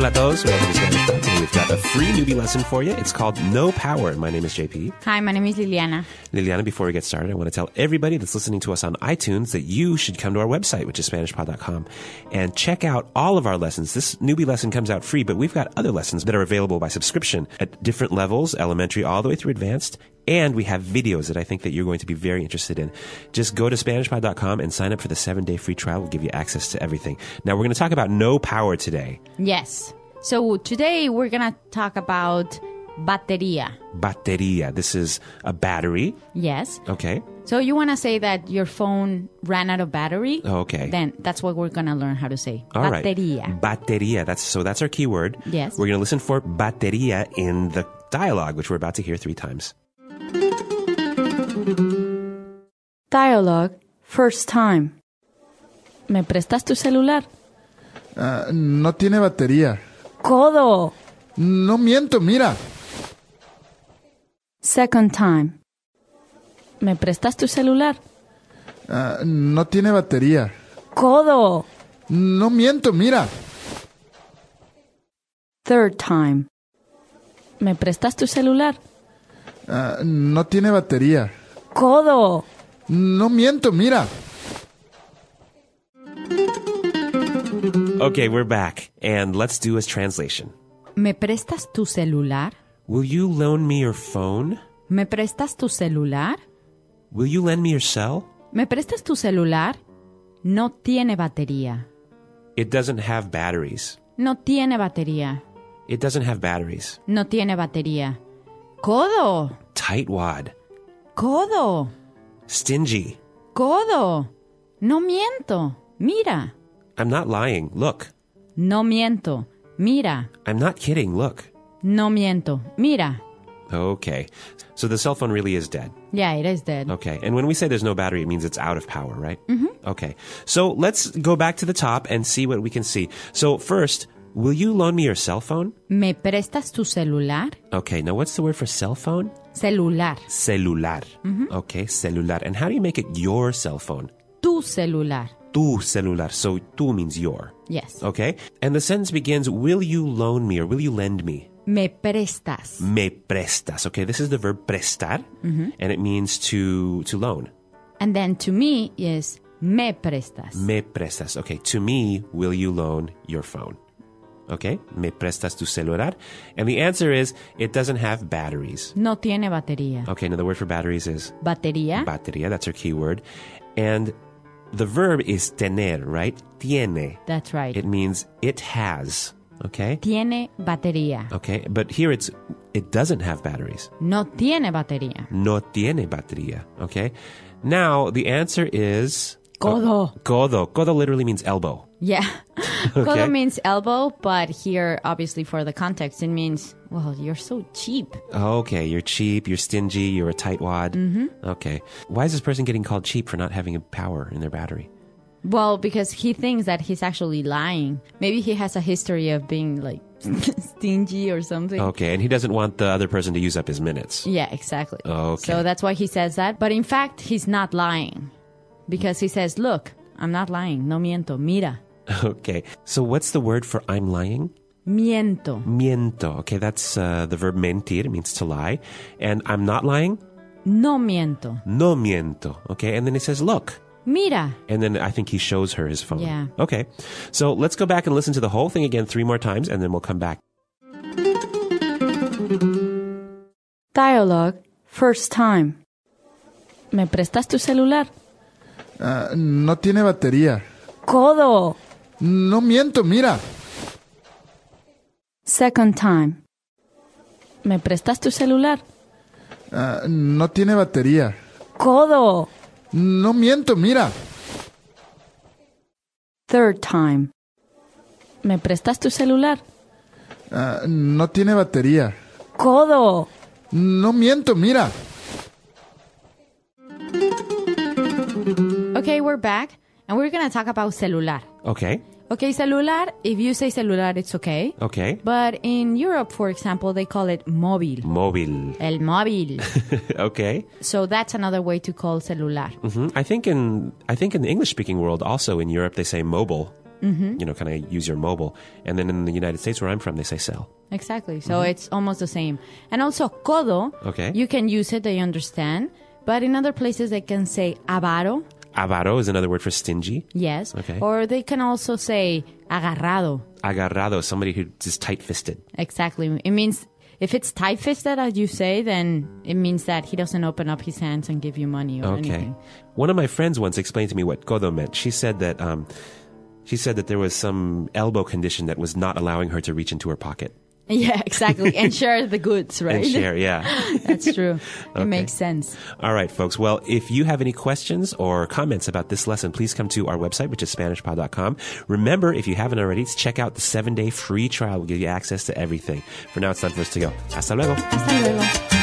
Hola a todos. Welcome to Spanish Pod. Today we've got a free newbie lesson for you. It's called No Power. My name is JP. Hi, my name is Liliana. Liliana, before we get started, I want to tell everybody that's listening to us on iTunes that you should come to our website, which is SpanishPod.com, and check out all of our lessons. This newbie lesson comes out free, but we've got other lessons that are available by subscription at different levels, elementary all the way through advanced. And we have videos that I think that you're going to be very interested in. Just go to SpanishPod.com and sign up for the 7-day free trial. We'll give you access to everything. Now, we're going to talk about no power today. Yes. So today we're going to talk about batería. Batería. This is a battery. Yes. Okay. So you want to say that your phone ran out of battery? Okay. Then that's what we're going to learn how to say. All right. Batería. Batería. That's our keyword. Yes. We're going to listen for batería in the dialogue, which we're about to hear 3 times. Dialogue. First time. ¿Me prestas tu celular? No tiene batería. Codo. No miento, mira. Second time. ¿Me prestas tu celular? No tiene batería. Codo. No miento, mira. Third time. ¿Me prestas tu celular? No tiene batería. Codo. No miento, mira. Okay, we're back. And let's do a translation. ¿Me prestas tu celular? Will you loan me your phone? ¿Me prestas tu celular? Will you lend me your cell? ¿Me prestas tu celular? No tiene batería. It doesn't have batteries. No tiene batería. It doesn't have batteries. No tiene batería. Codo. Tightwad. Codo. Stingy. Codo. No miento. Mira. I'm not lying. Look. No miento. Mira. I'm not kidding. Look. No miento. Mira. Okay. So the cell phone really is dead. Yeah, it is dead. Okay. And when we say there's no battery, it means it's out of power, right? Mm-hmm. Okay. So let's go back to the top and see what we can see. So first, will you loan me your cell phone? ¿Me prestas tu celular? Okay. Now what's the word for cell phone? Celular. Celular. Mm-hmm. Okay. Celular. And how do you make it your cell phone? Tu celular. Tu celular. So tu means your. Yes. Okay. And the sentence begins, will you loan me or will you lend me? Me prestas. Me prestas. Okay, this is the verb prestar, and it means to loan. And then to me is me prestas. Me prestas. Okay, to me, will you loan your phone? Okay, me prestas tu celular. And the answer is, it doesn't have batteries. No tiene batería. Okay, now the word for batteries is? Batería. Batería, that's our key word. And the verb is tener, right? Tiene. That's right. It means it has. Okay? Tiene batería. Okay, but here it doesn't have batteries. No tiene batería. No tiene batería. Okay? Now, the answer is... Codo. Codo. Codo literally means elbow. Yeah. Okay. Codo means elbow, but here, obviously, for the context, it means, well, you're so cheap. Okay, you're cheap, you're stingy, you're a tightwad. Mm-hmm. Okay. Why is this person getting called cheap for not having a power in their battery? Well, because he thinks that he's actually lying. Maybe he has a history of being, like, stingy or something. Okay, and he doesn't want the other person to use up his minutes. Yeah, exactly. Okay. So that's why he says that. But in fact, he's not lying. Because he says, look, I'm not lying. No miento. Mira. Okay. So what's the word for I'm lying? Miento. Miento. Okay, that's the verb mentir. It means to lie. And I'm not lying? No miento. No miento. Okay, and then he says, look. Mira. And then I think he shows her his phone. Yeah. Okay. So let's go back and listen to the whole thing again 3 more times, and then we'll come back. Dialogue. First time. ¿Me prestas tu celular? No tiene batería. Codo. No miento, mira. Second time. ¿Me prestas tu celular? No tiene batería. Codo. No miento, mira. Third time. ¿Me prestas tu celular? No tiene batería. Codo. No miento, mira. Okay, we're back, and we're going to talk about celular. Okay. Okay, celular, if you say celular, it's okay. Okay. But in Europe, for example, they call it móvil. Móvil. El móvil. Okay. So that's another way to call celular. Mm-hmm. I think in the English-speaking world, also in Europe, they say mobile. kind of use your mobile. And then in the United States, where I'm from, they say sell. Exactly. So it's almost the same. And also, codo, Okay. you can use it, they understand. But in other places, they can say avaro. Avaro is another word for stingy. Yes. Okay. Or they can also say agarrado. Agarrado, somebody who is tight-fisted. Exactly. It means if it's tight-fisted, as you say, then it means that he doesn't open up his hands and give you money or anything. One of my friends once explained to me what codo meant. She said that there was some elbow condition that was not allowing her to reach into her pocket. Yeah, exactly. And share the goods, right? And share, yeah. That's true. Okay. It makes sense. All right, folks. Well, if you have any questions or comments about this lesson, please come to our website, which is SpanishPod.com. Remember, if you haven't already, check out the 7-day free trial. We'll give you access to everything. For now, it's time for us to go. Hasta luego. Hasta luego.